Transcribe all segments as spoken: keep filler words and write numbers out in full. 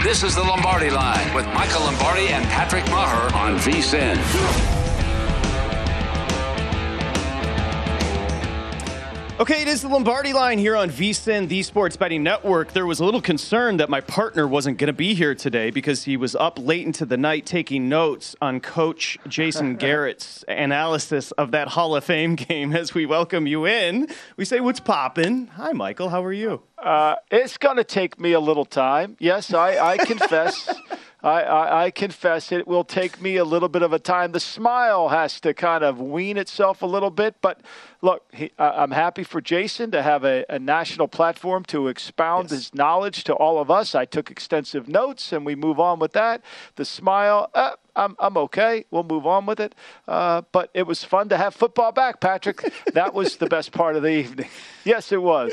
This is the Lombardi Line with Michael Lombardi and Patrick Maher on V S I N. Okay, it is the Lombardi Line here on V S I N, the Sports Betting Network. There was a little concern that my partner wasn't going to be here today because he was up late into the night taking notes on Coach Jason Garrett's analysis of that Hall of Fame game. As we welcome you in, we say, what's poppin'? Hi, Michael. How are you? Uh, it's going to take me a little time. Yes, I, I confess. I, I, I confess it will take me a little bit of a time. The smile has to kind of wean itself a little bit. But, look, he, I'm happy for Jason to have a, a national platform to expound yes. his knowledge to all of us. I took extensive notes, and we move on with that. The smile, uh, I'm, I'm okay. We'll move on with it. Uh, but it was fun to have football back, Patrick. That was the best part of the evening. Yes, it was.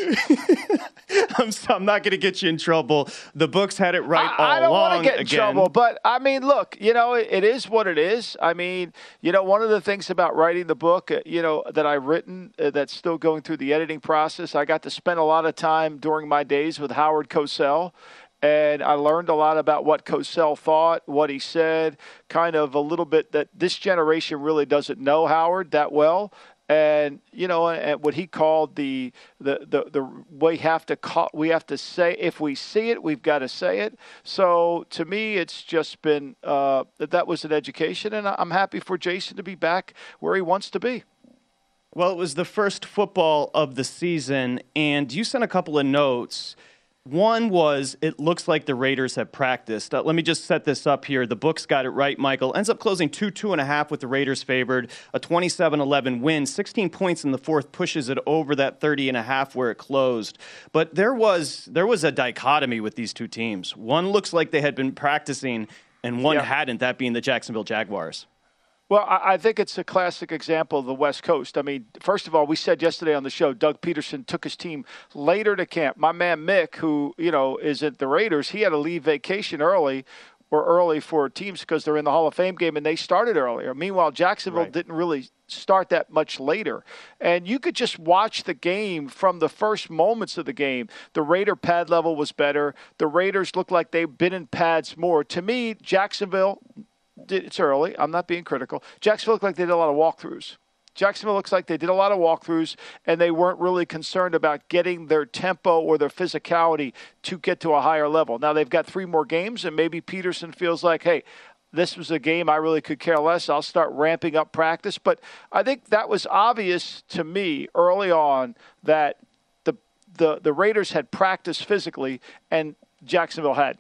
I'm, so, I'm not going to get you in trouble. The books had it right I, all I don't along want to get in again. trouble, but, I mean, look, you know, it, it is what it is. I mean, you know, one of the things about writing the book, uh, you know, that I've written uh, that's still going through the editing process, I got to spend a lot of time during my days with Howard Cosell. And I learned a lot about what Cosell thought, what he said, kind of a little bit that this generation really doesn't know Howard that well. And, you know, and what he called the the the, the we have to call, we have to say, if we see it, we've got to say it. So to me, it's just been uh, that that was an education. And I'm happy for Jason to be back where he wants to be. Well, it was the first football of the season, and you sent a couple of notes. One was, it looks like the Raiders have practiced. Uh, let me just set this up here. The books got it right, Michael. Ends up closing two, two and a half with the Raiders favored. A twenty-seven eleven win. sixteen points in the fourth pushes it over that thirty and a half where it closed. But there was there was a dichotomy with these two teams. One looks like they had been practicing, and one yeah. hadn't, that being the Jacksonville Jaguars. Well, I think it's a classic example of the West Coast. I mean, first of all, we said yesterday on the show, Doug Peterson took his team later to camp. My man Mick, who, you know, is at the Raiders, he had to leave vacation early or early for teams because they're in the Hall of Fame game and they started earlier. Meanwhile, Jacksonville right. didn't really start that much later. And you could just watch the game from the first moments of the game. The Raider pad level was better. The Raiders looked like they've been in pads more. To me, Jacksonville – it's early. I'm not being critical. Jacksonville looked like they did a lot of walkthroughs. Jacksonville looks like they did a lot of walkthroughs, and they weren't really concerned about getting their tempo or their physicality to get to a higher level. Now, they've got three more games, and maybe Peterson feels like, hey, this was a game I really could care less. I'll start ramping up practice. But I think that was obvious to me early on that the the, the Raiders had practiced physically, and Jacksonville had.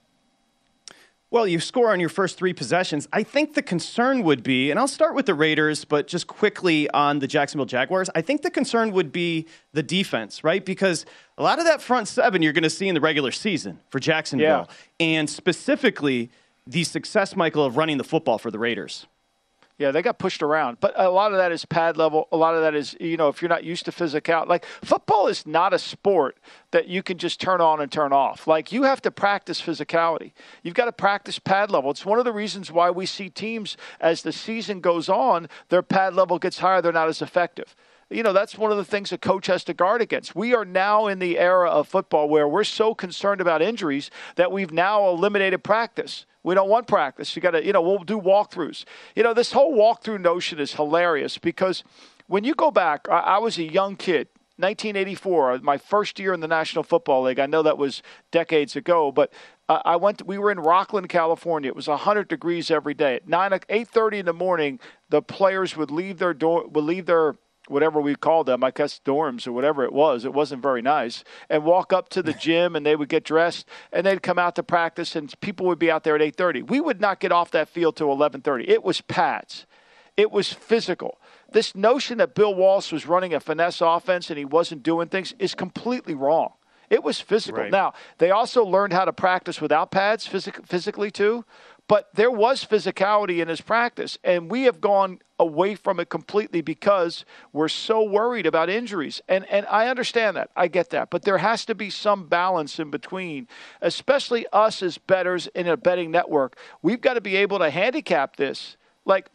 Well, you score on your first three possessions. I think the concern would be, and I'll start with the Raiders, but just quickly on the Jacksonville Jaguars, I think the concern would be the defense, right? Because a lot of that front seven you're going to see in the regular season for Jacksonville. Yeah. And specifically, the success, Michael, of running the football for the Raiders. Yeah, they got pushed around. But a lot of that is pad level. A lot of that is, you know, if you're not used to physicality. Like, football is not a sport that you can just turn on and turn off. Like, you have to practice physicality. You've got to practice pad level. It's one of the reasons why we see teams, as the season goes on, their pad level gets higher. They're not as effective. You know, that's one of the things a coach has to guard against. We are now in the era of football where we're so concerned about injuries that we've now eliminated practice. We don't want practice. You got to, you know, we'll do walkthroughs. You know, this whole walkthrough notion is hilarious because when you go back, I, I was a young kid, nineteen eighty-four, my first year in the National Football League. I know that was decades ago, but uh, I went. To, we were in Rockland, California. It was one hundred degrees every day. At nine, eight thirty in the morning, the players would leave their door, would leave their whatever we called them, I guess dorms or whatever it was. It wasn't very nice. And walk up to the gym, and they would get dressed, and they'd come out to practice, and people would be out there at eight thirty. We would not get off that field till eleven thirty. It was pads. It was physical. This notion that Bill Walsh was running a finesse offense and he wasn't doing things is completely wrong. It was physical. Right. Now, they also learned how to practice without pads phys- physically too. But there was physicality in his practice, and we have gone away from it completely because we're so worried about injuries. And and I understand that. I get that. But there has to be some balance in between, especially us as bettors in a betting network. We've got to be able to handicap this. Like,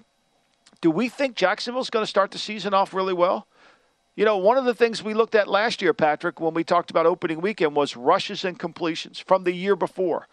do we think Jacksonville's going to start the season off really well? You know, one of the things we looked at last year, Patrick, when we talked about opening weekend was rushes and completions from the year before.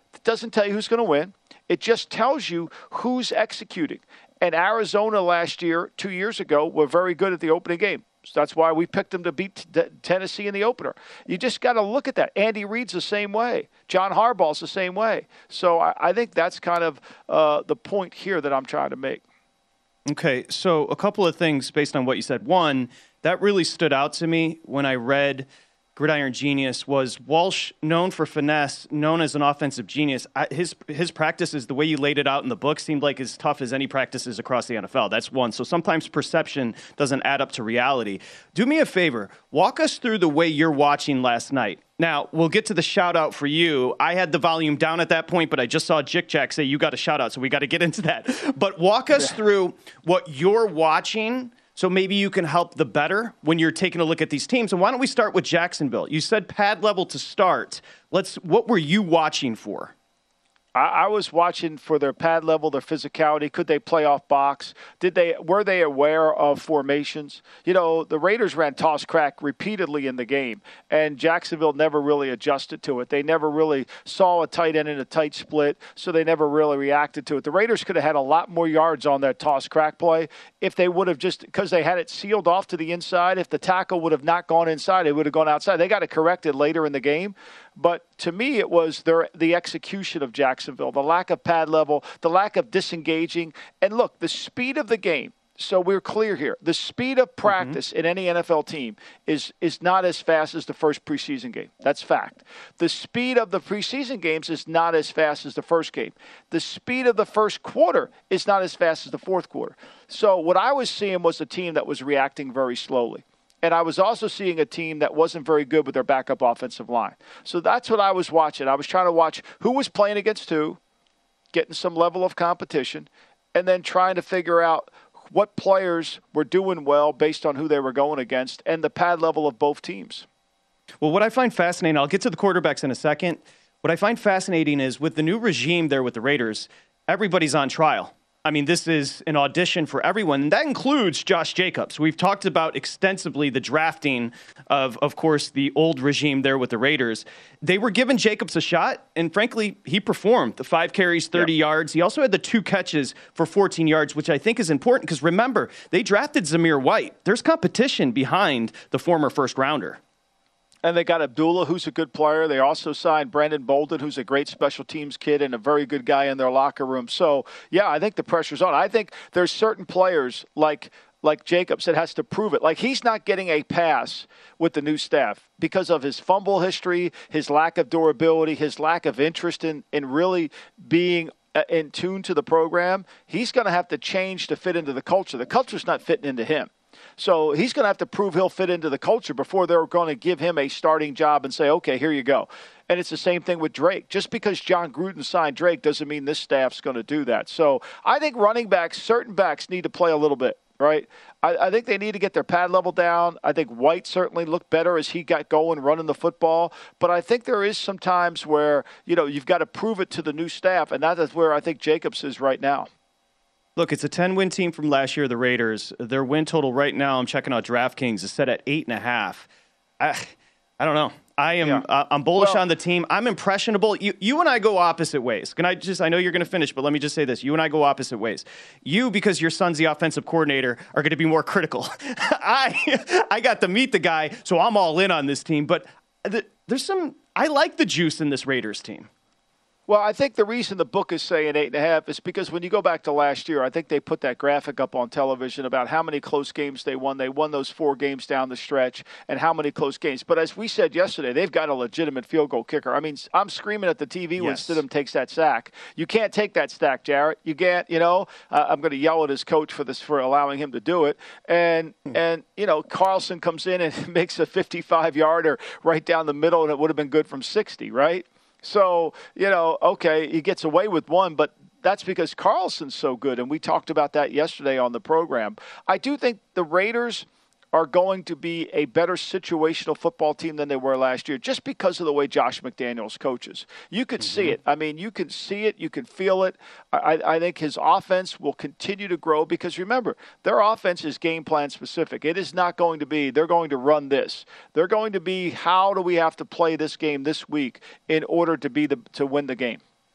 It doesn't tell you who's going to win. It just tells you who's executing. And Arizona last year, two years ago, were very good at the opening game. So that's why we picked them to beat t- Tennessee in the opener. You just got to look at that. Andy Reid's the same way. John Harbaugh's the same way. So I, I think that's kind of uh, the point here that I'm trying to make. Okay, so a couple of things based on what you said. One, that really stood out to me when I read Gridiron Genius. Was Walsh known for finesse, known as an offensive genius? I, his his practices, the way you laid it out in the book, seemed like as tough as any practices across the N F L. That's one. So sometimes perception doesn't add up to reality. Do me a favor. Walk us through the way you're watching last night. Now, we'll get to the shout-out for you. I had the volume down at that point, but I just saw Jick Jack say you got a shout-out, so we got to get into that. But walk us through what you're watching, so maybe you can help the better when you're taking a look at these teams. And why don't we start with Jacksonville? You said pad level to start. Let's. What were you watching for? I, I was watching for their pad level, their physicality. Could they play off box? Did they? Were they aware of formations? You know, the Raiders ran toss crack repeatedly in the game, and Jacksonville never really adjusted to it. They never really saw a tight end in a tight split, so they never really reacted to it. The Raiders could have had a lot more yards on that toss crack play if they would have just, because they had it sealed off to the inside. If the tackle would have not gone inside, it would have gone outside. They got it corrected later in the game. But to me, it was their, the execution of Jacksonville, the lack of pad level, the lack of disengaging. And look, the speed of the game. So we're clear here. The speed of practice mm-hmm. in any N F L team is is not as fast as the first preseason game. That's fact. The speed of the preseason games is not as fast as the first game. The speed of the first quarter is not as fast as the fourth quarter. So what I was seeing was a team that was reacting very slowly. And I was also seeing a team that wasn't very good with their backup offensive line. So that's what I was watching. I was trying to watch who was playing against who, getting some level of competition, and then trying to figure out what players were doing well based on who they were going against and the pad level of both teams. Well, what I find fascinating, I'll get to the quarterbacks in a second. What I find fascinating is with the new regime there with the Raiders, everybody's on trial. I mean, this is an audition for everyone, and that includes Josh Jacobs. We've talked about extensively the drafting of, of course, the old regime there with the Raiders. They were giving Jacobs a shot, and frankly, he performed. The five carries, thirty yep. yards. He also had the two catches for fourteen yards, which I think is important because remember, they drafted Zamir White. There's competition behind the former first-rounder. And they got Abdullah, who's a good player. They also signed Brandon Bolden, who's a great special teams kid and a very good guy in their locker room. So, yeah, I think the pressure's on. I think there's certain players like like Jacobs that has to prove it. Like he's not getting a pass with the new staff because of his fumble history, his lack of durability, his lack of interest in, in really being in tune to the program. He's going to have to change to fit into the culture. The culture's not fitting into him. So he's going to have to prove he'll fit into the culture before they're going to give him a starting job and say, okay, here you go. And it's the same thing with Drake. Just because John Gruden signed Drake doesn't mean this staff's going to do that. So I think running backs, certain backs need to play a little bit, right? I, I think they need to get their pad level down. I think White certainly looked better as he got going running the football. But I think there is some times where, you know, you've got to prove it to the new staff, and that is where I think Jacobs is right now. Look, it's a ten-win team from last year, the Raiders. Their win total right now, I'm checking out DraftKings, is set at eight and a half. I, I don't know. I am. Yeah. Uh, I'm bullish well, on the team. I'm impressionable. You, you and I go opposite ways. Can I just? I know you're going to finish, but let me just say this: you and I go opposite ways. You, because your son's the offensive coordinator, are going to be more critical. I, I got to meet the guy, so I'm all in on this team. But the, there's some. I like the juice in this Raiders team. Well, I think the reason the book is saying eight and a half is because when you go back to last year, I think they put that graphic up on television about how many close games they won. They won those four games down the stretch and how many close games. But as we said yesterday, they've got a legitimate field goal kicker. I mean, I'm screaming at the T V yes. when Stidham takes that sack. You can't take that sack, Jarrett. You can't, you know, uh, I'm going to yell at his coach for this, for allowing him to do it. And, hmm. and you know, Carlson comes in and makes a fifty-five-yarder right down the middle, and it would have been good from sixty, right? So, you know, okay, he gets away with one, but that's because Carlson's so good, and we talked about that yesterday on the program. I do think the Raiders are going to be a better situational football team than they were last year just because of the way Josh McDaniels coaches. You could mm-hmm. see it. I mean, you can see it. You can feel it. I, I think his offense will continue to grow because, remember, their offense is game plan specific. It is not going to be they're going to run this. They're going to be how do we have to play this game this week in order to be the to win the game.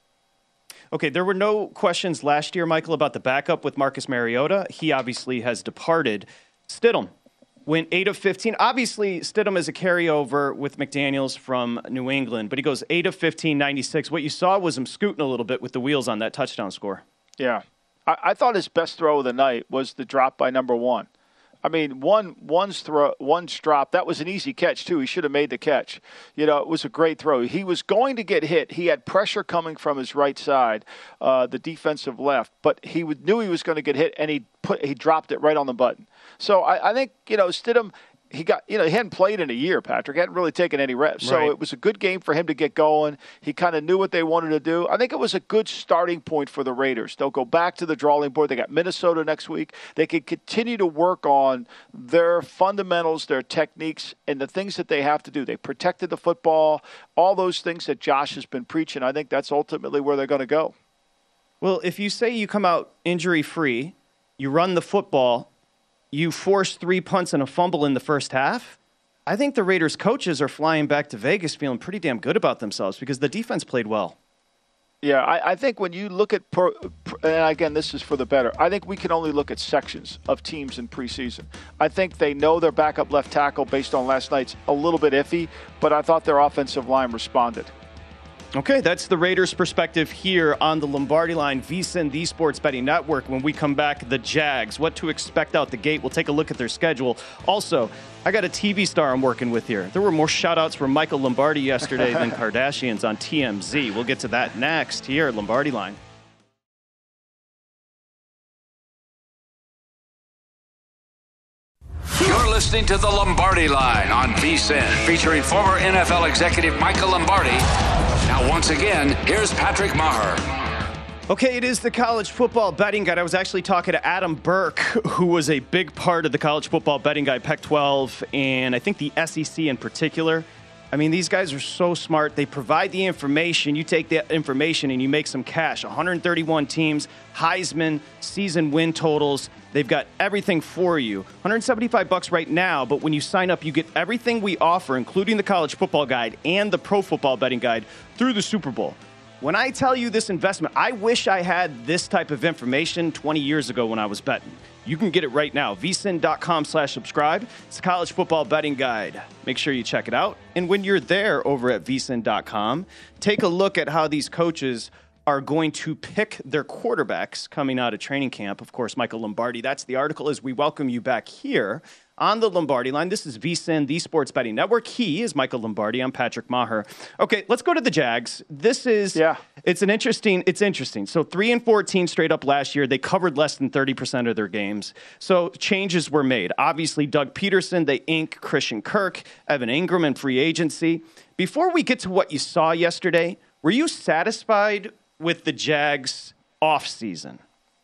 Okay, there were no questions last year, Michael, about the backup with Marcus Mariota. He obviously has departed. Stidham went eight of fifteen. Obviously, Stidham is a carryover with McDaniels from New England, but he goes eight of fifteen, ninety-six. What you saw was him scooting a little bit with the wheels on that touchdown score. Yeah. I, I thought his best throw of the night was the drop by number one. I mean, one one's throw, one's drop. That was an easy catch too. He should have made the catch. You know, it was a great throw. He was going to get hit. He had pressure coming from his right side, uh, the defensive left, but he would, knew he was going to get hit, and he put he dropped it right on the button. So I, I think you know Stidham. He got, you know, he hadn't played in a year, Patrick. He hadn't really taken any reps. So right. It was a good game for him to get going. He kind of knew what they wanted to do. I think it was a good starting point for the Raiders. They'll go back to the drawing board. They got Minnesota next week. They can continue to work on their fundamentals, their techniques, and the things that they have to do. They protected the football, all those things that Josh has been preaching. I think that's ultimately where they're going to go. Well, if you say you come out injury-free, you run the football, you force three punts and a fumble in the first half, I think the Raiders coaches are flying back to Vegas feeling pretty damn good about themselves because the defense played well. Yeah, I, I think when you look at, pro, and again, this is for the better, I think we can only look at sections of teams in preseason. I think they know their backup left tackle based on last night's a little bit iffy, but I thought their offensive line responded. Okay, that's the Raiders' perspective here on the Lombardi Line, VSiN, the Sports Betting Network. When we come back, the Jags, what to expect out the gate. We'll take a look at their schedule. Also, I got a T V star I'm working with here. There were more shout-outs from Michael Lombardi yesterday than Kardashians on T M Z. We'll get to that next here at Lombardi Line. You're listening to the Lombardi Line on VSiN, featuring former N F L executive Michael Lombardi. Now, once again, here's Patrick Maher. Okay, it is the College Football Betting Guide. I was actually talking to Adam Burke, who was a big part of the College Football Betting Guide, Pac twelve, and I think the S E C in particular. I mean, these guys are so smart. They provide the information. You take that information and you make some cash. one hundred thirty-one teams, Heisman, season win totals. They've got everything for you. one hundred seventy-five bucks right now, but when you sign up, you get everything we offer, including the College Football Guide and the Pro Football Betting Guide through the Super Bowl. When I tell you this investment, I wish I had this type of information twenty years ago when I was betting. You can get it right now. VSiN.com slash subscribe. It's the College Football Betting Guide. Make sure you check it out. And when you're there over at V S I N dot com, take a look at how these coaches are going to pick their quarterbacks coming out of training camp. Of course, Michael Lombardi. That's the article as we welcome you back here on the Lombardi Line. This is VSiN, the Sports Betting Network. He is Michael Lombardi. I'm Patrick Maher. Okay, let's go to the Jags. This is, yeah. it's an interesting, it's interesting. So three and fourteen straight up last year. They covered less than thirty percent of their games. So changes were made. Obviously, Doug Peterson, they ink Christian Kirk, Evan Ingram in free agency. Before we get to what you saw yesterday, were you satisfied with the Jags offseason?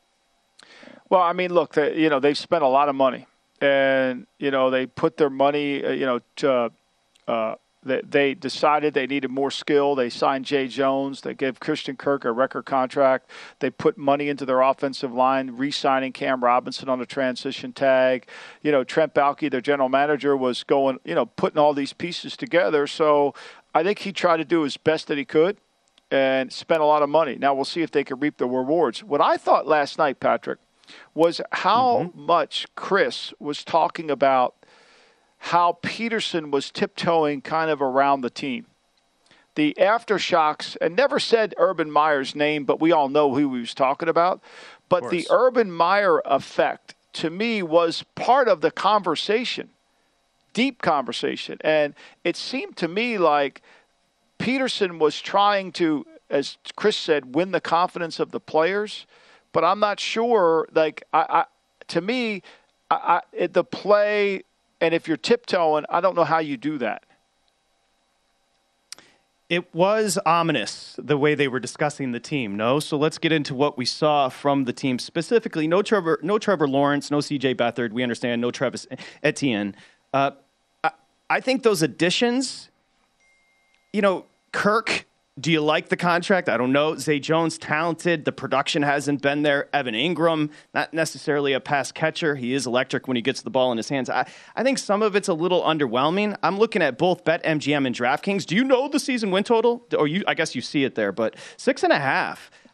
Well, I mean, look, they, you know, they've spent a lot of money. And, you know, they put their money, uh, you know, to, uh, they, they decided they needed more skill. They signed Jay Jones. They gave Christian Kirk a record contract. They put money into their offensive line, re-signing Cam Robinson on a transition tag. You know, Trent Baalke, their general manager, was going, you know, putting all these pieces together. So I think he tried to do his best that he could and spent a lot of money. Now we'll see if they can reap the rewards. What I thought last night, Patrick, was how mm-hmm. much Chris was talking about how Peterson was tiptoeing kind of around the team. The aftershocks, and never said Urban Meyer's name, but we all know who he was talking about. But the Urban Meyer effect, to me, was part of the conversation, deep conversation. And it seemed to me like Peterson was trying to, as Chris said, win the confidence of the players. But I'm not sure, like, I, I to me, I, I, it, the play, and if you're tiptoeing, I don't know how you do that. It was ominous, the way they were discussing the team, no? So let's get into what we saw from the team specifically. No Trevor, no Trevor Lawrence, no C J Beathard, we understand, no Travis Etienne. Uh, I, I think those additions, you know, Kirk, do you like the contract? I don't know. Zay Jones, talented. The production hasn't been there. Evan Ingram, not necessarily a pass catcher. He is electric when he gets the ball in his hands. I, I think some of it's a little underwhelming. I'm looking at both BetMGM and DraftKings. Do you know the season win total? Or you? I guess you see it there, but six and a half.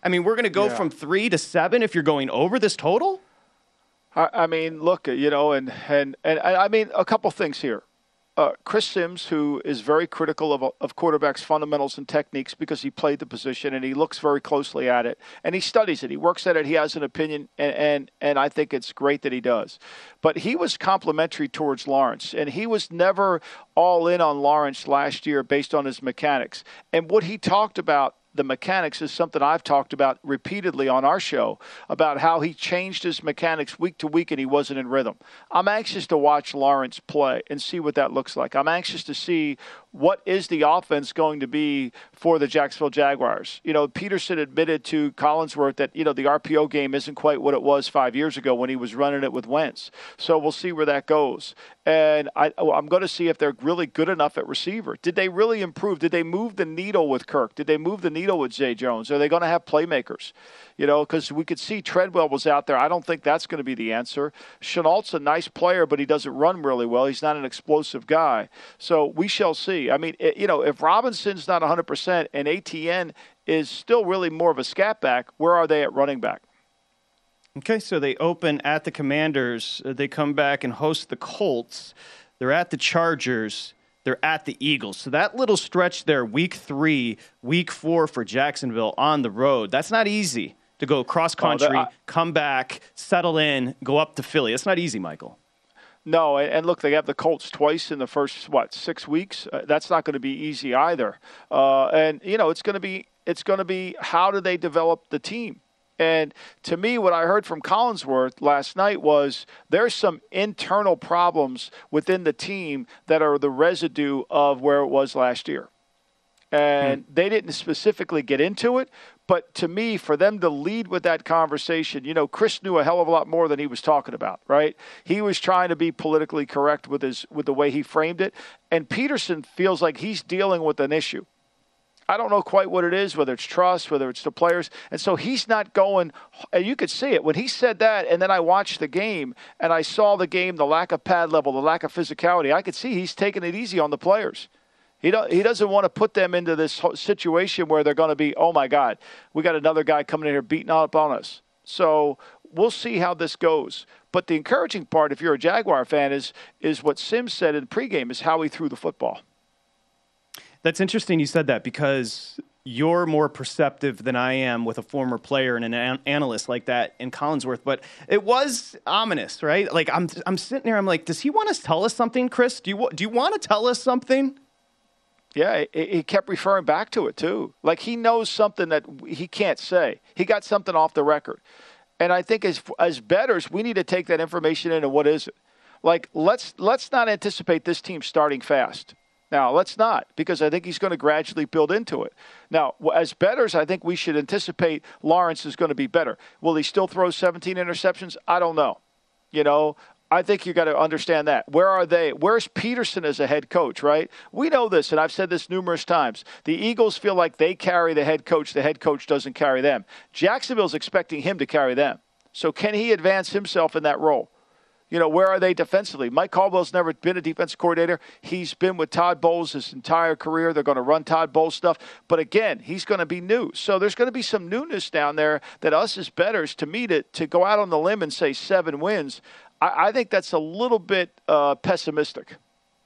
I mean, we're going to go Yeah. from three to seven if you're going over this total? I, I mean, look, you know, and, and, and I mean, a couple things here. Uh, Chris Sims, who is very critical of, of quarterbacks' fundamentals and techniques because he played the position and he looks very closely at it and he studies it. He works at it. He has an opinion, and, and, and I think it's great that he does. But he was complimentary towards Lawrence, and he was never all in on Lawrence last year based on his mechanics. And what he talked about, the mechanics, is something I've talked about repeatedly on our show about how he changed his mechanics week to week and he wasn't in rhythm. I'm anxious to watch Lawrence play and see what that looks like. I'm anxious to see what is the offense going to be for the Jacksonville Jaguars. You know, Peterson admitted to Collinsworth that, you know, the R P O game isn't quite what it was five years ago when he was running it with Wentz. So we'll see where that goes. And I, I'm going to see if they're really good enough at receiver. Did they really improve? Did they move the needle with Kirk? Did they move the needle with Zay Jones? Are they going to have playmakers? You know, because we could see Treadwell was out there. I don't think that's going to be the answer. Chenault's a nice player, but he doesn't run really well. He's not an explosive guy. So we shall see. I mean, it, you know, if Robinson's not one hundred percent and A T N is still really more of a scat back, where are they at running back? Okay, so they open at the Commanders. They come back and host the Colts. They're at the Chargers. They're at the Eagles. So that little stretch there, week three, week four for Jacksonville on the road, that's not easy to go cross-country, oh, I, come back, settle in, go up to Philly. It's not easy, Michael. No, and look, they have the Colts twice in the first, what, six weeks? Uh, that's not going to be easy either. Uh, and, you know, it's going to be it's going to be how do they develop the team? And to me, what I heard from Collinsworth last night was there's some internal problems within the team that are the residue of where it was last year. And hmm. they didn't specifically get into it. But to me, for them to lead with that conversation, you know, Chris knew a hell of a lot more than he was talking about, right? He was trying to be politically correct with his with the way he framed it. And Peterson feels like he's dealing with an issue. I don't know quite what it is, whether it's trust, whether it's the players. And so he's not going, and you could see it. When he said that, and then I watched the game, and I saw the game, the lack of pad level, the lack of physicality, I could see he's taking it easy on the players. He don't, he doesn't want to put them into this situation where they're going to be, oh, my God, we got another guy coming in here beating up on us. So we'll see how this goes. But the encouraging part, if you're a Jaguar fan, is is what Sims said in pregame, is how he threw the football. That's interesting you said that, because you're more perceptive than I am with a former player and an an- analyst like that in Collinsworth. But it was ominous, right? Like, I'm I'm sitting there, I'm like, does he want to tell us something, Chris? Do you do you want to tell us something? Yeah, he kept referring back to it, too. Like, he knows something that he can't say. He got something off the record. And I think as as bettors, we need to take that information in, and what is it? Like, let's let's not anticipate this team starting fast. Now, let's not, because I think he's going to gradually build into it. Now, as bettors, I think we should anticipate Lawrence is going to be better. Will he still throw seventeen interceptions? I don't know. You know, I think you got to understand that. Where are they? Where's Peterson as a head coach, right? We know this, and I've said this numerous times. The Eagles feel like they carry the head coach. The head coach doesn't carry them. Jacksonville's expecting him to carry them. So can he advance himself in that role? You know, where are they defensively? Mike Caldwell's never been a defensive coordinator. He's been with Todd Bowles his entire career. They're going to run Todd Bowles stuff. But again, he's going to be new. So there's going to be some newness down there that us as bettors, to me, to, to go out on the limb and say seven wins, I, I think that's a little bit uh, pessimistic.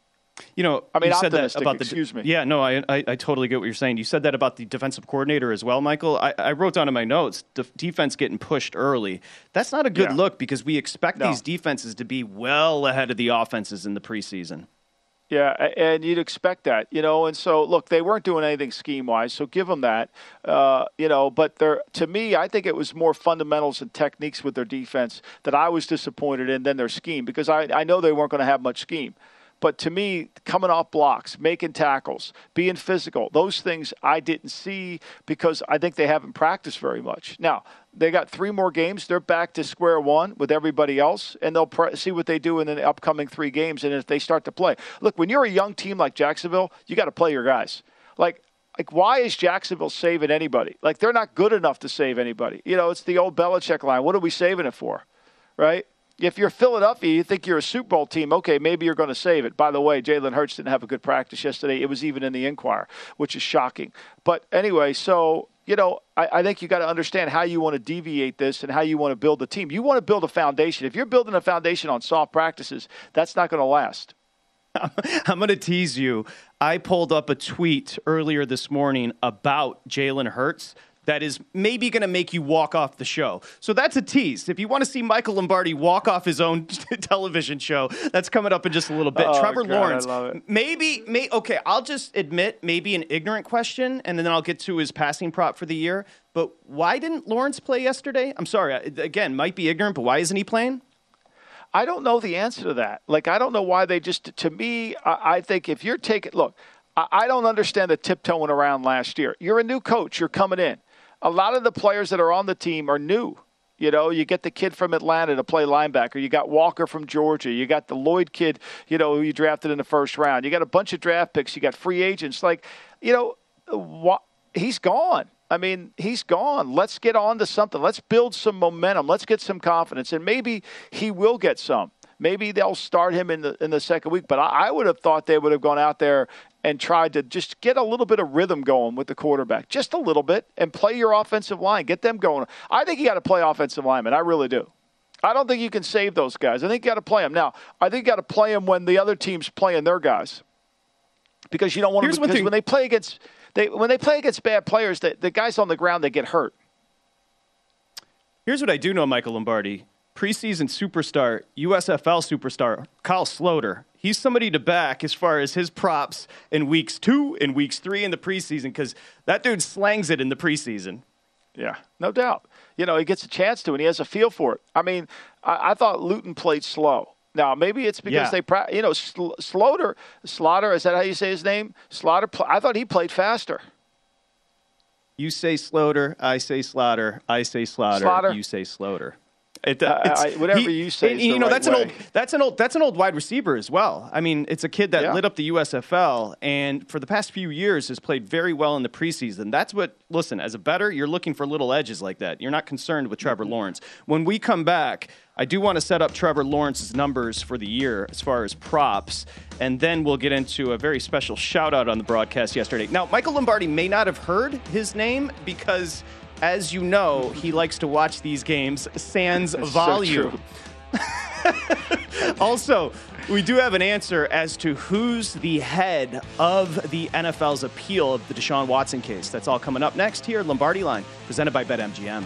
You know, I mean, you said that optimistic, about the, excuse me. Yeah, no, I, I I totally get what you're saying. You said that about the defensive coordinator as well, Michael. I, I wrote down in my notes, the defense getting pushed early. That's not a good yeah. look, because we expect no. these defenses to be well ahead of the offenses in the preseason. Yeah, and you'd expect that, you know. And so, look, they weren't doing anything scheme-wise, so give them that, uh, you know. But they're, to me, I think it was more fundamentals and techniques with their defense that I was disappointed in than their scheme, because I, I know they weren't going to have much scheme. But to me, coming off blocks, making tackles, being physical, those things I didn't see, because I think they haven't practiced very much. Now, they got three more games. They're back to square one with everybody else, and they'll pr- see what they do in the upcoming three games and if they start to play. Look, when you're a young team like Jacksonville, you got to play your guys. Like, Like, why is Jacksonville saving anybody? Like, they're not good enough to save anybody. You know, it's the old Belichick line. What are we saving it for, right? If you're Philadelphia, you think you're a Super Bowl team, okay, maybe you're going to save it. By the way, Jalen Hurts didn't have a good practice yesterday. It was even in the Inquirer, which is shocking. But anyway, so, you know, I, I think you got to understand how you want to deviate this and how you want to build the team. You want to build a foundation. If you're building a foundation on soft practices, that's not going to last. I'm going to tease you. I pulled up a tweet earlier this morning about Jalen Hurts that is maybe going to make you walk off the show. So that's a tease. If you want to see Michael Lombardi walk off his own television show, that's coming up in just a little bit. Oh, Trevor God, Lawrence. I love it. Maybe, may, okay, I'll just admit maybe an ignorant question, and then I'll get to his passing prop for the year. But why didn't Lawrence play yesterday? I'm sorry. Again, might be ignorant, but why isn't he playing? I don't know the answer to that. Like, I don't know why they just, to me, I, I think if you're taking, look, I, I don't understand the tiptoeing around last year. You're a new coach. You're coming in. A lot of the players that are on the team are new. You know, you get the kid from Atlanta to play linebacker. You got Walker from Georgia. You got the Lloyd kid, you know, who you drafted in the first round. You got a bunch of draft picks. You got free agents. Like, you know, wh- he's gone. I mean, he's gone. Let's get on to something. Let's build some momentum. Let's get some confidence. And maybe he will get some. Maybe they'll start him in the in the second week. But I, I would have thought they would have gone out there and tried to just get a little bit of rhythm going with the quarterback. Just a little bit. And play your offensive line. Get them going. I think you got to play offensive linemen. I really do. I don't think you can save those guys. I think you got to play them. Now, I think you got to play them when the other team's playing their guys. Because you don't want Here's to – because thing. when they play against – They, when they play against bad players, the, the guys on the ground, they get hurt. Here's what I do know, Michael Lombardi. Preseason superstar, U S F L superstar, Kyle Sloter. He's somebody to back as far as his props in weeks two and weeks three in the preseason because that dude slangs it in the preseason. Yeah, no doubt. You know, he gets a chance to, and he has a feel for it. I mean, I, I thought Luton played slow. Now, maybe it's because Yeah. they, you know, Sl- Slaughter, Slaughter, is that how you say his name? Slaughter, pl- I thought he played faster. You say Sloter, I say Slaughter, I say Slaughter, Slaughter. you say Sloter. It, Uh, it's- I- whatever you say is you the know right that's an way. old that's an old that's an old wide receiver as well. I mean, it's a kid that Yeah. lit up the U S F L and for the past few years has played very well in the preseason. That's what listen, as a bettor, you're looking for little edges like that. You're not concerned with Trevor Lawrence. When we come back, I do want to set up Trevor Lawrence's numbers for the year as far as props, and then we'll get into a very special shout out on the broadcast yesterday. Now, Michael Lombardi may not have heard his name because, as you know, he likes to watch these games sans That's volume. so true. Also, we do have an answer as to who's the head of the N F L's appeal of the Deshaun Watson case. That's all coming up next here, Lombardi Line, presented by BetMGM.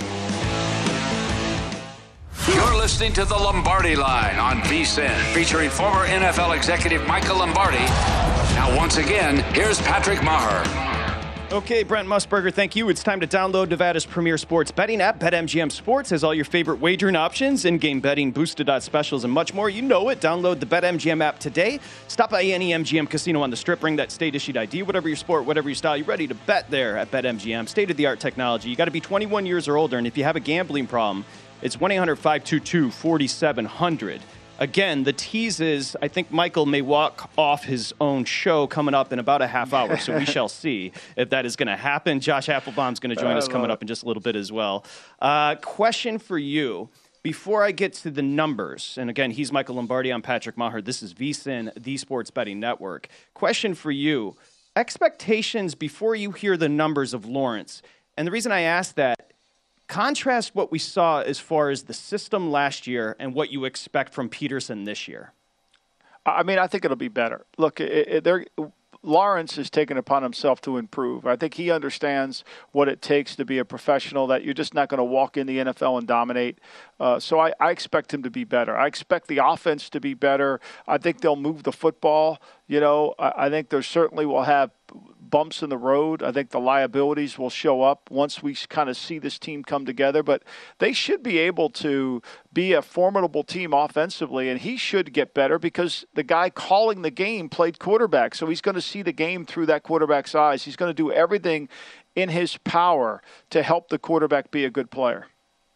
You're listening to the Lombardi Line on V S I N, featuring former N F L executive Michael Lombardi. Now, once again, here's Patrick Maher. Okay, Brent Musburger, thank you. It's time to download Nevada's premier sports betting app. BetMGM Sports has all your favorite wagering options, in-game betting, boosted odds specials, and much more. You know it. Download the BetMGM app today. Stop by any M G M casino on the Strip. Bring that state-issued I D. Whatever your sport, whatever your style, you're ready to bet there at BetMGM. State-of-the-art technology. You got to be twenty-one years or older, and if you have a gambling problem, it's one eight hundred five two two four seven zero zero. Again, the tease is I think Michael may walk off his own show coming up in about a half hour, so we shall see if that is going to happen. Josh Applebaum's going to join I us coming love up in just a little bit as well. Uh, question for you. Before I get to the numbers, and again, he's Michael Lombardi, I'm Patrick Maher. This is V S I N, the Sports Betting Network. Question for you. Expectations before you hear the numbers of Lawrence. And the reason I ask that, contrast what we saw as far as the system last year and what you expect from Peterson this year. I mean, I think it'll be better. Look, it, it, they're, Lawrence has taken upon himself to improve. I think he understands what it takes to be a professional, that you're just not going to walk in the N F L and dominate. Uh, so I, I expect him to be better. I expect the offense to be better. I think they'll move the football. You know, I, I think there certainly will have bumps in the road. I think the liabilities will show up once we kind of see this team come together, but they should be able to be a formidable team offensively, and he should get better because the guy calling the game played quarterback, so he's going to see the game through that quarterback's eyes. He's going to do everything in his power to help the quarterback be a good player.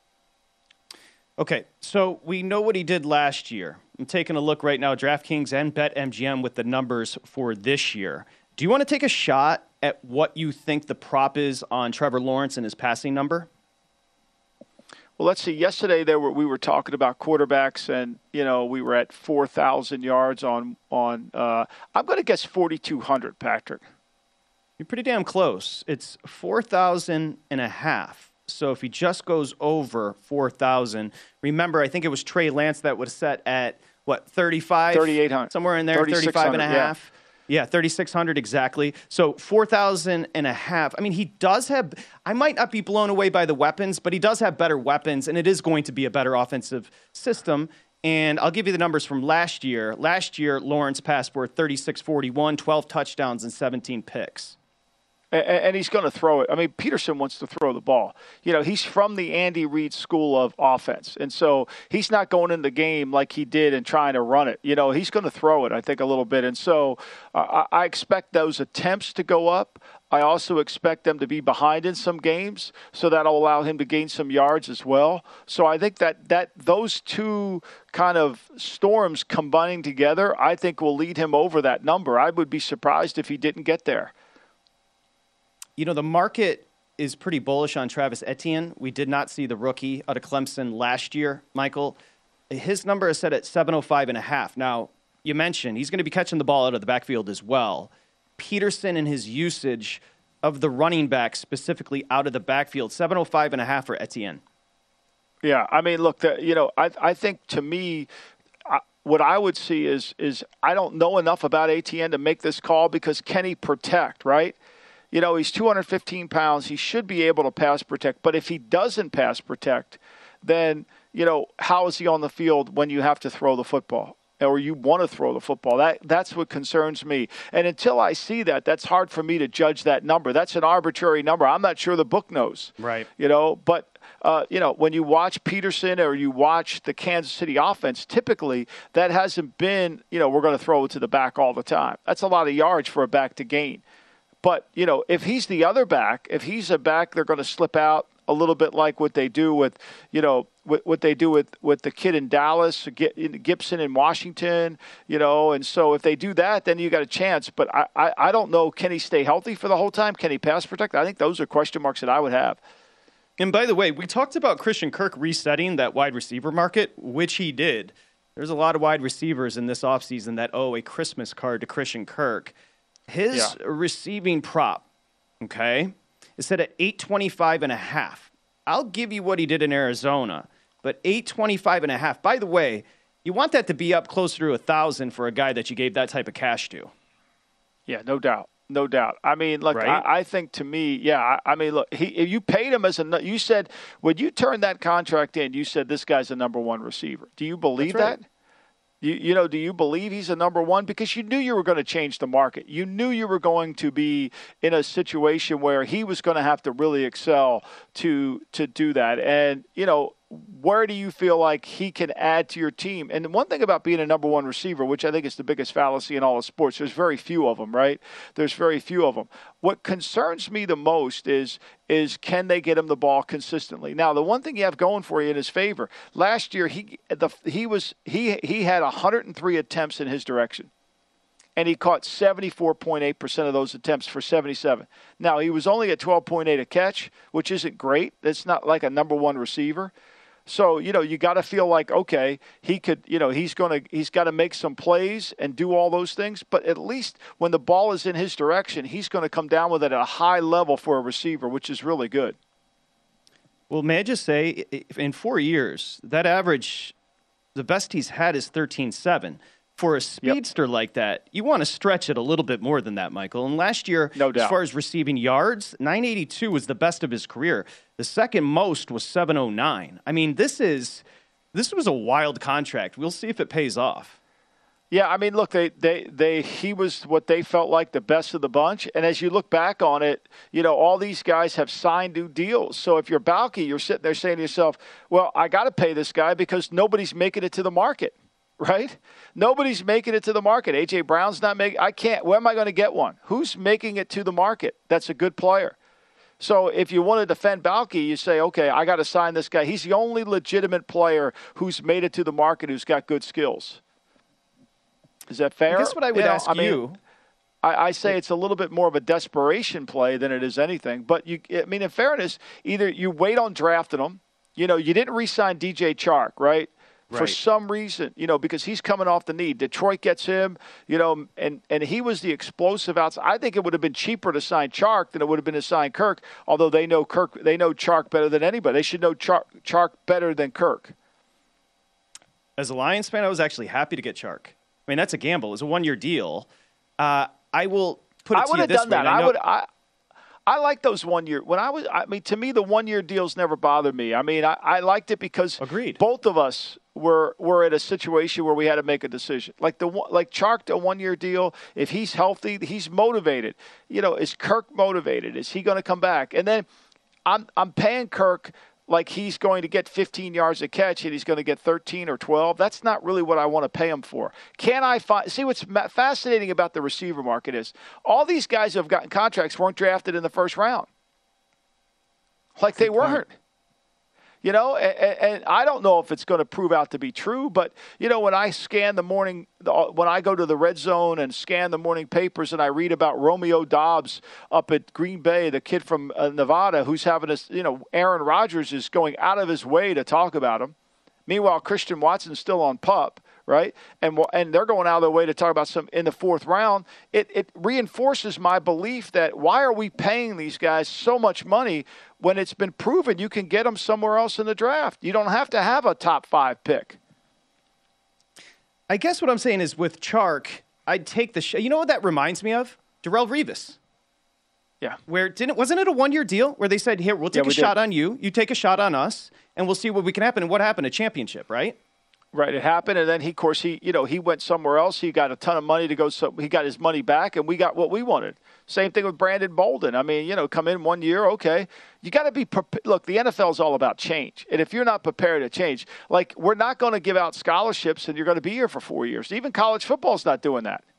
Okay, so we know what he did last year. I'm taking a look right now, DraftKings and BetMGM with the numbers for this year. Do you want to take a shot at what you think the prop is on Trevor Lawrence and his passing number? Well, let's see. Yesterday, there were we were talking about quarterbacks, and you know we were at four thousand yards on on. Uh, I'm going to guess forty-two hundred, Patrick. You're pretty damn close. It's four thousand and a half. So if he just goes over four thousand, remember, I think it was Trey Lance that was set at, what, thirty-five? thirty-eight hundred. Somewhere in there, thirty-five and a half. Yeah, yeah thirty-six hundred exactly. So four thousand and a half. I mean, he does have, I might not be blown away by the weapons, but he does have better weapons, and it is going to be a better offensive system. And I'll give you the numbers from last year. Last year, Lawrence passed for thirty-six forty-one, twelve touchdowns, and seventeen picks. And he's going to throw it. I mean, Peterson wants to throw the ball. You know, he's from the Andy Reid school of offense. And so he's not going in the game like he did and trying to run it. You know, he's going to throw it, I think, a little bit. And so uh, I expect those attempts to go up. I also expect them to be behind in some games, so that'll allow him to gain some yards as well. So I think that, that those two kind of storms combining together, I think will lead him over that number. I would be surprised if he didn't get there. You know, the market is pretty bullish on Travis Etienne. We did not see the rookie out of Clemson last year, Michael. His number is set at seven oh five and a half. Now, you mentioned he's going to be catching the ball out of the backfield as well. Peterson and his usage of the running back, specifically out of the backfield, seven oh five and a half for Etienne. Yeah, I mean, look, the, you know, I I think to me, I, what I would see is is I don't know enough about Etienne to make this call because can he protect, right? You know, he's two hundred fifteen pounds. He should be able to pass protect. But if he doesn't pass protect, then, you know, how is he on the field when you have to throw the football or you want to throw the football? That That's what concerns me. And until I see that, that's hard for me to judge that number. That's an arbitrary number. I'm not sure the book knows. Right. You know, but, uh, you know, when you watch Peterson or you watch the Kansas City offense, typically that hasn't been, you know, we're going to throw it to the back all the time. That's a lot of yards for a back to gain. But, you know, if he's the other back, if he's a back, they're going to slip out a little bit like what they do with, you know, what, what they do with, with the kid in Dallas, Gibson in Washington, you know. And so if they do that, then you got a chance. But I, I, I don't know, can he stay healthy for the whole time? Can he pass protect? I think those are question marks that I would have. And by the way, we talked about Christian Kirk resetting that wide receiver market, which he did. There's a lot of wide receivers in this offseason that owe a Christmas card to Christian Kirk. His yeah. receiving prop, okay, is set at eight twenty-five and a half. I'll give you what he did in Arizona, but eight twenty-five and a half. By the way, you want that to be up closer to one thousand for a guy that you gave that type of cash to. Yeah, no doubt. No doubt. I mean, look, right? I, I think to me, yeah, I, I mean, look, he, if you paid him as a, you said, when you turned that contract in, you said this guy's a number one receiver. Do you believe That's right. that? You, you know, do you believe he's a number one? Because you knew you were going to change the market. You knew you were going to be in a situation where he was going to have to really excel to to do that. And, you know, where do you feel like he can add to your team? And one thing about being a number one receiver, which I think is the biggest fallacy in all of sports, there's very few of them, right? There's very few of them. What concerns me the most is is can they get him the ball consistently? Now, the one thing you have going for you in his favor, last year he the he was he he had one hundred three attempts in his direction. And he caught seventy-four point eight percent of those attempts for seventy-seven. Now, he was only at twelve point eight a catch, which isn't great. It's not like a number one receiver. So, you know, you got to feel like, okay, he could, you know, he's going to, he's got to make some plays and do all those things. But at least when the ball is in his direction, he's going to come down with it at a high level for a receiver, which is really good. Well, may I just say, in four years, that average, the best he's had is thirteen seven. For a speedster yep. like that, you want to stretch it a little bit more than that, Michael. And last year, no doubt. As far as receiving yards, nine eighty-two was the best of his career. The second most was seven oh nine. I mean, this is this was a wild contract. We'll see if it pays off. Yeah, I mean, look, they, they, they he was what they felt like the best of the bunch. And as you look back on it, you know, all these guys have signed new deals. So if you're Balky, you're sitting there saying to yourself, well, I got to pay this guy because nobody's making it to the market. Right? Nobody's making it to the market. A J. Brown's not making – I can't – where am I going to get one? Who's making it to the market that's a good player? So if you want to defend Balky, you say, okay, I got to sign this guy. He's the only legitimate player who's made it to the market who's got good skills. Is that fair? I guess what I would you know, ask I mean, you – I, I say it's a little bit more of a desperation play than it is anything. But, you, I mean, in fairness, either you wait on drafting them. You know, you didn't re-sign D J Chark, right? right. for some reason, you know, because he's coming off the knee. Detroit gets him, you know, and, and he was the explosive outside. I think it would have been cheaper to sign Chark than it would have been to sign Kirk, although they know Kirk, they know Chark better than anybody. They should know Chark, Chark better than Kirk. As a Lions fan, I was actually happy to get Chark. I mean, that's a gamble. It's a one-year deal. Uh, I will put it I to you this done way. That. I, I would. I, I like those one year. When I was, I mean, to me, the one year deals never bothered me. I mean, I, I liked it because Agreed. both of us were were at a situation where we had to make a decision. Like the like Chark, a one year deal. If he's healthy, he's motivated. You know, is Kirk motivated? Is he going to come back? And then I'm I'm paying Kirk like he's going to get fifteen yards a catch and he's going to get thirteen or twelve. That's not really what I want to pay him for. Can I find – see, what's fascinating about the receiver market is all these guys who have gotten contracts weren't drafted in the first round. Like they weren't. You know, and, and I don't know if it's going to prove out to be true, but, you know, when I scan the morning, when I go to the Red Zone and scan the morning papers and I read about Romeo Doubs up at Green Bay, the kid from uh, Nevada who's having a, you know, Aaron Rodgers is going out of his way to talk about him. Meanwhile, Christian Watson's still on PUP, right? And and they're going out of their way to talk about some in the fourth round. It it reinforces my belief that why are we paying these guys so much money when it's been proven you can get them somewhere else in the draft? You don't have to have a top five pick. I guess what I'm saying is with Chark, I'd take the sh- – you know what that reminds me of? Darrelle Revis. Yeah. Where didn't wasn't it a one-year deal where they said, here, we'll take yeah, we a shot did. on you, you take a shot on us, and we'll see what we can happen. And what happened? A championship, right? Right, it happened, and then he, of course, he, you know, he went somewhere else. He got a ton of money to go. So he got his money back, and we got what we wanted. Same thing with Brandon Bolden. I mean, you know, come in one year, okay. You got to be prepared. Look, the N F L is all about change, and if you're not prepared to change, like we're not going to give out scholarships, and you're going to be here for four years. Even college football is not doing that.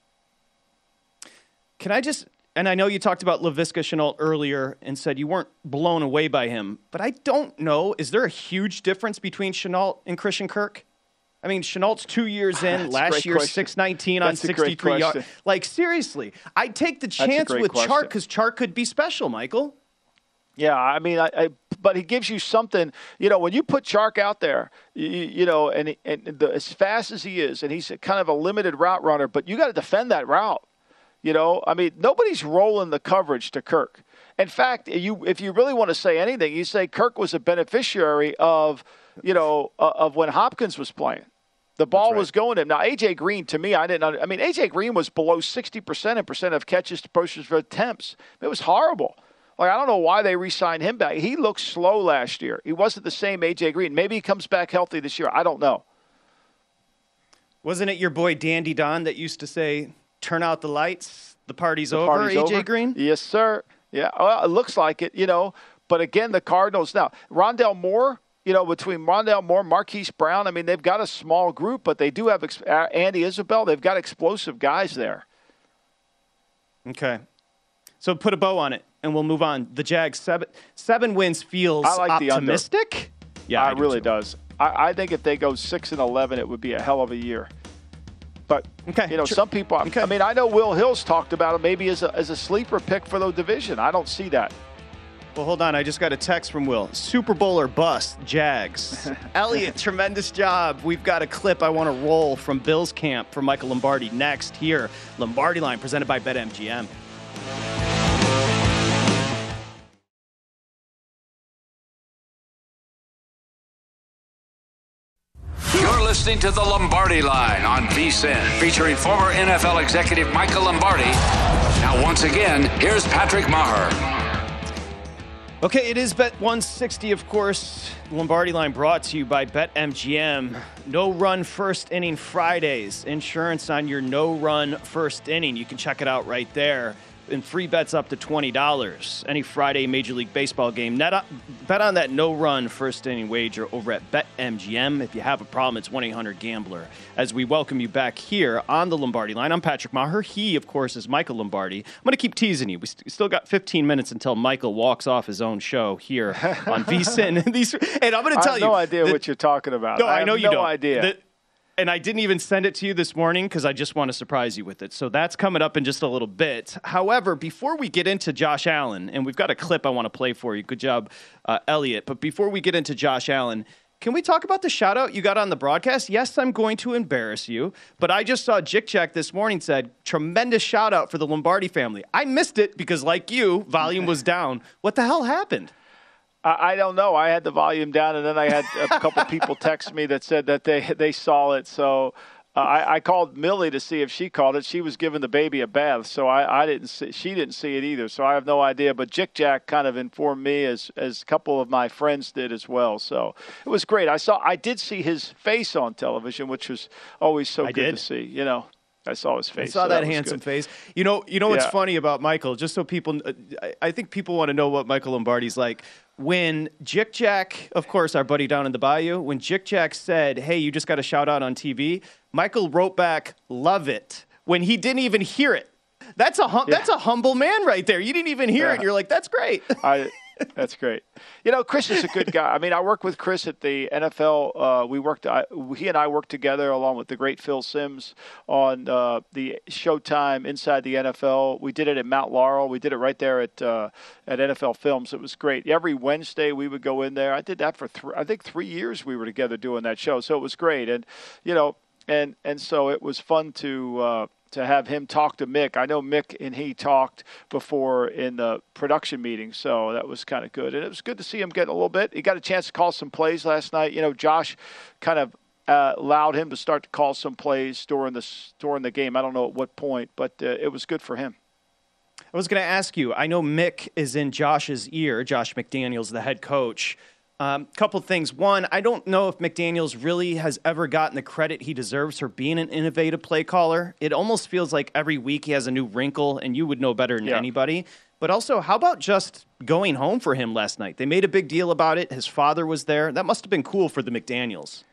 Can I just? And I know you talked about Laviska Shenault earlier and said you weren't blown away by him, but I don't know. Is there a huge difference between Shenault and Christian Kirk? I mean, Chenault's two years in, last year six nineteen on sixty-three yards. Like, seriously, I'd take the chance with question. Chark because Chark could be special, Michael. Yeah, I mean, I, I, but he gives you something. You know, when you put Chark out there, you, you know, and, and the, as fast as he is, and he's a, kind of a limited route runner, but you got to defend that route. You know, I mean, nobody's rolling the coverage to Kirk. In fact, you if you really want to say anything, you say Kirk was a beneficiary of, you know, uh, of when Hopkins was playing. The ball right. was going to him. Now, A J. Green, to me, I didn't – I mean, A J. Green was below sixty percent in percent of catches to pushes for attempts. It was horrible. Like, I don't know why they re-signed him back. He looked slow last year. He wasn't the same A J. Green. Maybe he comes back healthy this year. I don't know. Wasn't it your boy Dandy Don that used to say, turn out the lights, the party's the over, party's A J. over? Green? Yes, sir. Yeah, well, it looks like it, you know. But, again, the Cardinals – now, Rondale Moore – you know, between Rondale Moore, Marquise Brown, I mean, they've got a small group, but they do have ex- Andy Isabel. They've got explosive guys there. Okay. So put a bow on it, and we'll move on. The Jags, seven, seven wins feels I like optimistic. The yeah, I, I really too. does. I, I think if they go six and eleven, it would be a hell of a year. But, okay. you know, Tr- some people, okay. I mean, I know Will Hill's talked about it maybe as a, as a sleeper pick for the division. I don't see that. Well, hold on. I just got a text from Will. Super Bowl or bust, Jags. Elliot, tremendous job. We've got a clip I want to roll from Bill's camp for Michael Lombardi next here. Lombardi Line presented by BetMGM. You're listening to the Lombardi Line on VSiN, featuring former N F L executive Michael Lombardi. Now, once again, here's Patrick Maher. Okay, it is Bet one sixty, of course. Lombardi Line brought to you by BetMGM. No-run first inning Fridays. Insurance on your no-run first inning. You can check it out right there. And free bets up to twenty dollars. Any Friday Major League Baseball game. Net up, bet on that no-run first inning wager over at BetMGM. If you have a problem, it's one eight hundred gambler. As we welcome you back here on the Lombardi Line, I'm Patrick Maher. He, of course, is Michael Lombardi. I'm going to keep teasing you. We st- still got fifteen minutes until Michael walks off his own show here on VSiN. These, and I'm going to tell you. I have no idea that, what you're talking about. No, I, I know have you no don't. idea. The, And I didn't even send it to you this morning because I just want to surprise you with it. So that's coming up in just a little bit. However, before we get into Josh Allen, and we've got a clip I want to play for you. Good job, uh, Elliot. But before we get into Josh Allen, Can we talk about the shout out you got on the broadcast? Yes, I'm going to embarrass you, but I just saw Jick Jack this morning said, tremendous shout out for the Lombardi family. I missed it because, like you, volume was down. What the hell happened? I don't know. I had the volume down, and then I had a couple people text me that said that they they saw it. So uh, I, I called Millie to see if she called it. She was giving the baby a bath, so I, I didn't see. She didn't see it either. So I have no idea. But Jick Jack kind of informed me, as as a couple of my friends did as well. So it was great. I saw. I did see his face on television, which was always so I good did. to see. You know. I saw his face. I saw so that, that handsome good. face. You know, you know what's Yeah. funny about Michael? Just so people, I, I think people want to know what Michael Lombardi's like. When Jick Jack, of course, our buddy down in the bayou, when Jick Jack said, "Hey, you just got a shout out on T V," Michael wrote back, "Love it," when he didn't even hear it. That's a hum- Yeah. that's a humble man right there. You didn't even hear Yeah. it. And you're like, "That's great." I, that's great. You know, Chris is a good guy. I mean, I worked with Chris at the N F L. Uh, we worked. I, he and I worked together along with the great Phil Simms on uh, the Showtime Inside the N F L. We did it at Mount Laurel. We did it right there at uh, at N F L Films. It was great. Every Wednesday we would go in there. I did that for th- I think three years. We were together doing that show, so it was great. And you know, and and so it was fun to. Uh, to have him talk to Mick. I know Mick and he talked before in the production meeting, so that was kind of good. And it was good to see him get a little bit. He got a chance to call some plays last night. You know, Josh kind of uh, allowed him to start to call some plays during the, during the game. I don't know at what point, but uh, it was good for him. I was going to ask you, I know Mick is in Josh's ear, Josh McDaniels, the head coach. Um, couple things. One, I don't know if McDaniels really has ever gotten the credit he deserves for being an innovative play caller. It almost feels like every week he has a new wrinkle, and you would know better than Yeah. anybody. But also, how about just going home for him last night? They made a big deal about it. His father was there. That must have been cool for the McDaniels.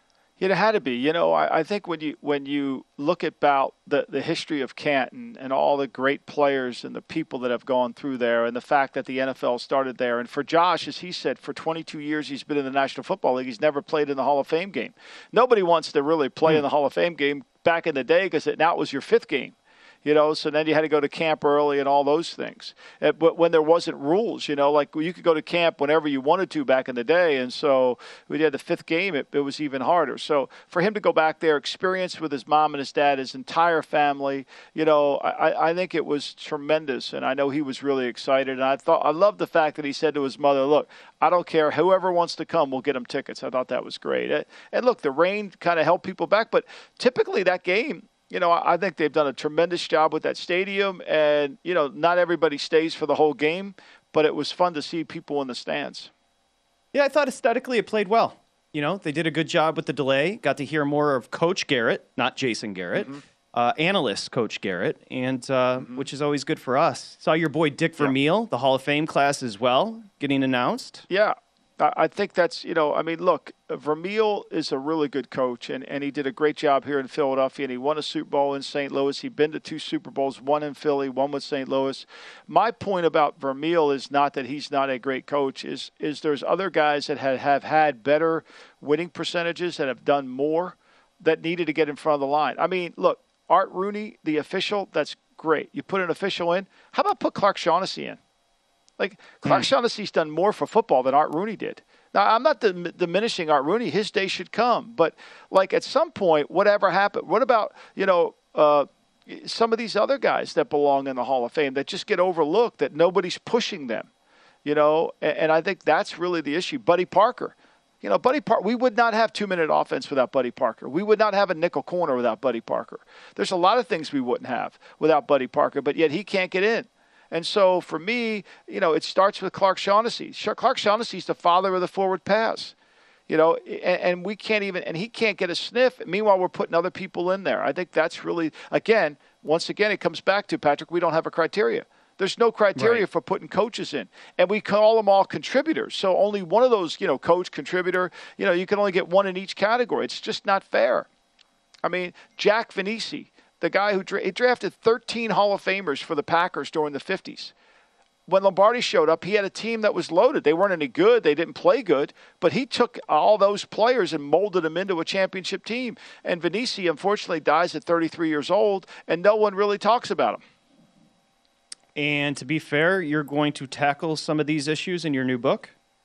It had to be. You know, I, I think when you when you look about the, the history of Canton and all the great players and the people that have gone through there and the fact that the N F L started there. And for Josh, as he said, for twenty-two years he's been in the National Football League. He's never played in the Hall of Fame game. Nobody wants to really play in the Hall of Fame game back in the day because now it was your fifth game. You know, so then you had to go to camp early and all those things. But when there wasn't rules, you know, like you could go to camp whenever you wanted to back in the day. And so we had the fifth game, it, it was even harder. So for him to go back there, experience with his mom and his dad, his entire family, you know, I, I think it was tremendous. And I know he was really excited. And I thought, I love the fact that he said to his mother, look, I don't care. Whoever wants to come, we'll get them tickets. I thought that was great. And look, the rain kind of held people back. But typically that game, you know, I think they've done a tremendous job with that stadium. And, you know, not everybody stays for the whole game, but it was fun to see people in the stands. Yeah, I thought aesthetically it played well. You know, they did a good job with the delay. Got to hear more of Coach Garrett, not Jason Garrett, mm-hmm. uh, analyst Coach Garrett, and uh, mm-hmm. which is always good for us. Saw your boy Dick Vermeil, yeah. the Hall of Fame class as well, getting announced. Yeah. I think that's, you know, I mean, look, Vermeil is a really good coach, and, and he did a great job here in Philadelphia, and he won a Super Bowl in Saint Louis. He'd been to two Super Bowls, one in Philly, one with Saint Louis. My point about Vermeil is not that he's not a great coach, is is there's other guys that have, have had better winning percentages, that have done more, that needed to get in front of the line. I mean, look, Art Rooney, the official, that's great. You put an official in. How about put Clark Shaughnessy in? Like, Clark mm. Shaughnessy's done more for football than Art Rooney did. Now, I'm not dim- diminishing Art Rooney. His day should come. But, like, at some point, whatever happened, what about, you know, uh, some of these other guys that belong in the Hall of Fame that just get overlooked, that nobody's pushing them, you know? And, and I think that's really the issue. Buddy Parker. You know, Buddy Parker, we would not have two-minute offense without Buddy Parker. We would not have a nickel corner without Buddy Parker. There's a lot of things we wouldn't have without Buddy Parker, but yet he can't get in. And so for me, you know, it starts with Clark Shaughnessy. Clark Shaughnessy's the father of the forward pass, you know, and, and we can't even, and he can't get a sniff. Meanwhile, we're putting other people in there. I think that's really, again, once again, it comes back to, Patrick, we don't have a criteria. There's no criteria right. for putting coaches in. And we call them all contributors. So only one of those, you know, coach, contributor, you know, you can only get one in each category. It's just not fair. I mean, Jack Vanese, the guy who dra- he drafted thirteen Hall of Famers for the Packers during the fifties. When Lombardi showed up, he had a team that was loaded. They weren't any good. They didn't play good. But he took all those players and molded them into a championship team. And Vanese, unfortunately, dies at thirty-three years old, and no one really talks about him. And to be fair, you're going to tackle some of these issues in your new book?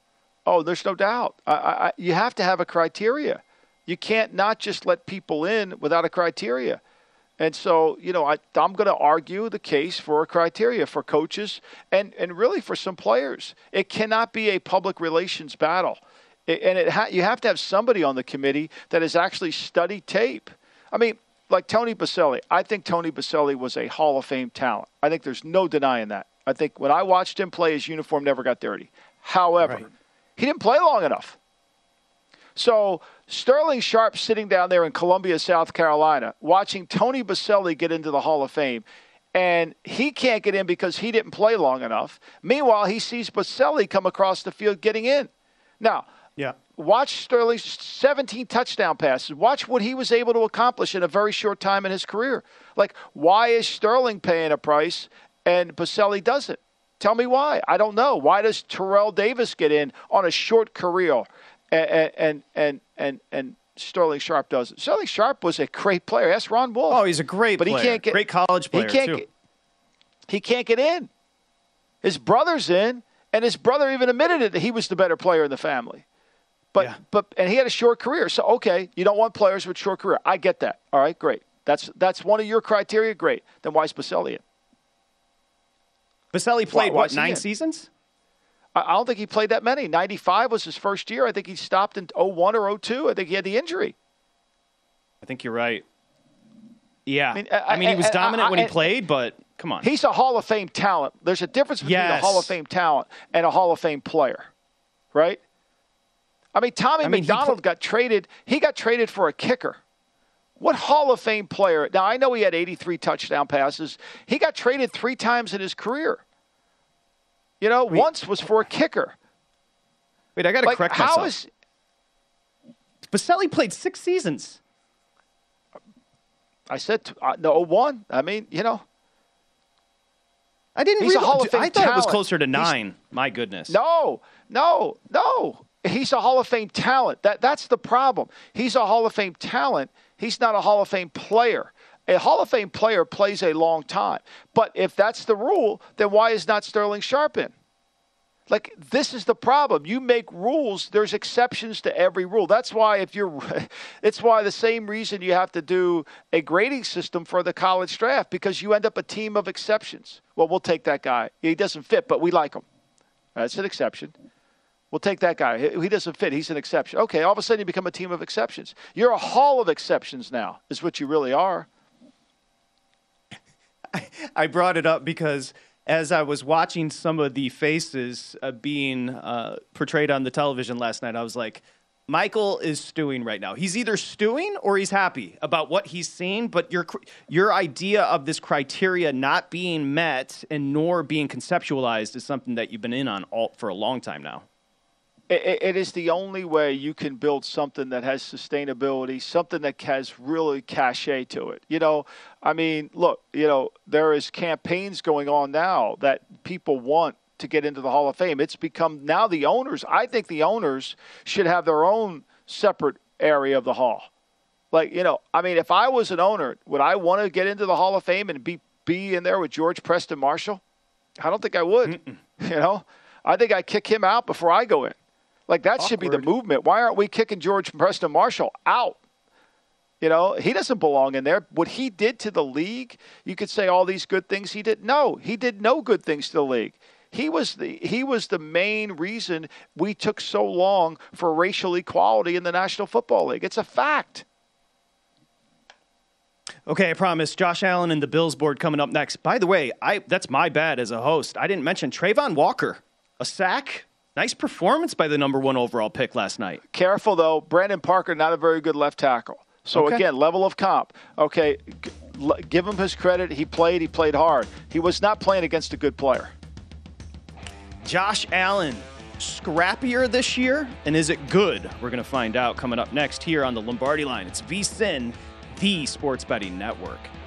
Oh, there's no doubt. I, I, you have to have a criteria. You can't not just let people in without a criteria. And so, you know, I, I'm going to argue the case for a criteria for coaches and, and really for some players. It cannot be a public relations battle. It, and it ha- you have to have somebody on the committee that has actually studied tape. I mean, like Tony Boselli. I think Tony Boselli was a Hall of Fame talent. I think there's no denying that. I think when I watched him play, his uniform never got dirty. However, right. he didn't play long enough. So Sterling Sharp sitting down there in Columbia, South Carolina, watching Tony Boselli get into the Hall of Fame, and he can't get in because he didn't play long enough. Meanwhile, he sees Boselli come across the field getting in. Now, yeah. watch Sterling's seventeen touchdown passes. Watch what he was able to accomplish in a very short time in his career. Like, why is Sterling paying a price and Boselli doesn't? Tell me why. I don't know. Why does Terrell Davis get in on a short career? And, and and and and Sterling Sharp does it. Sterling Sharp was a great player. That's Ron Wolf. Oh, he's a great but player. He can't get, great college player, he can't too. Get, he can't get in. His brother's in, and his brother even admitted it that he was the better player in the family. But yeah. but and he had a short career. So, okay, you don't want players with short career. I get that. All right, great. That's that's one of your criteria. Great. Then why is Boselli in? Boselli played, why, what, nine seasons? I don't think he played that many. ninety-five was his first year. I think he stopped in oh one or oh two. I think he had the injury. I think you're right. Yeah. I mean, I, I mean he was dominant I, I, when he played, but come on. He's a Hall of Fame talent. There's a difference between yes. a Hall of Fame talent and a Hall of Fame player, right? I mean, Tommy I mean, McDonald pl- got traded. He got traded for a kicker. What Hall of Fame player? Now, I know he had eighty-three touchdown passes. He got traded three times in his career. You know, Wait. once was for a kicker. Wait, I got to like, correct how myself. Is, Boselli played six seasons. I said uh, no, oh one. I mean, you know. I didn't He's realize. a Hall of Fame I thought talent. it was closer to nine. He's, My goodness. No, no, no. He's a Hall of Fame talent. That That's the problem. He's a Hall of Fame talent. He's not a Hall of Fame player. A Hall of Fame player plays a long time. But if that's the rule, then why is not Sterling Sharp in? Like, this is the problem. You make rules, there's exceptions to every rule. That's why if you're it's why the same reason you have to do a grading system for the college draft, because you end up a team of exceptions. Well, we'll take that guy. He doesn't fit, but we like him. That's an exception. We'll take that guy. He doesn't fit. He's an exception. Okay, all of a sudden you become a team of exceptions. You're a hall of exceptions now, is what you really are. I brought it up because as I was watching some of the faces uh, being uh, portrayed on the television last night, I was like, Michael is stewing right now. He's either stewing or he's happy about what he's seen, but your your idea of this criteria not being met and nor being conceptualized is something that you've been in on all, for a long time now. It, it is the only way you can build something that has sustainability, something that has really cachet to it. You know, I mean, look, you know, there is campaigns going on now that people want to get into the Hall of Fame. It's become now the owners. I think the owners should have their own separate area of the Hall. Like, you know, I mean, if I was an owner, would I want to get into the Hall of Fame and be, be in there with George Preston Marshall? I don't think I would. Mm-mm. You know, I think I'd kick him out before I go in. Like, that Awkward. Should be the movement. Why aren't we kicking George Preston Marshall out? You know, he doesn't belong in there. What he did to the league, you could say all these good things he did. No, he did no good things to the league. He was the he was the main reason we took so long for racial equality in the National Football League. It's a fact. Okay, I promise. Josh Allen and the Bills board coming up next. By the way, I that's my bad as a host. I didn't mention Trayvon Walker. A sack. Nice performance by the number one overall pick last night. Careful, though. Brandon Parker, not a very good left tackle. So, okay. Again, level of comp. Okay, g- give him his credit. He played. He played hard. He was not playing against a good player. Josh Allen, scrappier this year, and is it good? We're going to find out coming up next here on the Lombardi Line. It's VSiN, the Sports Betting Network.